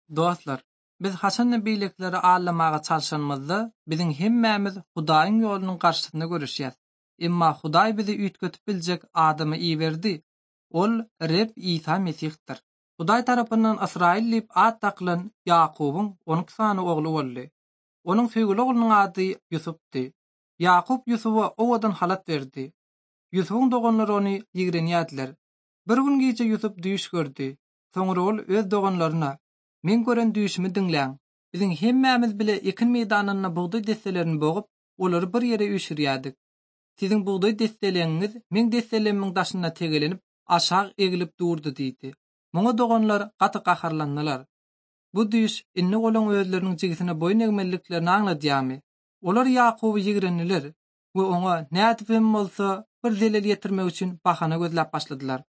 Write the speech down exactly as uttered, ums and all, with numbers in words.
Dostlar, biz haçan bilikleri allamaga çalışanmazda biziň hemmämiz Hudaýyň ýolunyň garşysyna görüşýär. Emma Hudaý bizi üýtgetip biljek adamy iýberdi. Ol Reb İsa Mesihdir. Hudaý tarapyndan Israil diýip ad takylan Ýakubyň on iki sany ogly boldy. Onuň söýgüli oğlunyň ady Yusupdy. Yakup Yusupa owadan halat berdi. Yusupuň doganlary ony ýigrenýärdiler. Bir gün gece Yusup düýüş gördi. Soňra ol öz doganlaryna "Men gören düýüşimi diňläň. Biziň hemmämiz bile ekin meýdanyna buğday destelerini bogup, olary bir ýere üýşürýärdik. Siziň buğday desteleňiz men destelemiň daşyna tegelenip, aşağı egilip durdy" diýdi. Muňa doganlar gaty gaharlandylar. Bu düýüş inni golan özleriniň jigisine boyun egmeliklerini aňladýarmy? Olar Yakuby ýigrendiler we oňa nädipim bolsa bir zelel ýetirmek üçin bahana gözläp başladylar.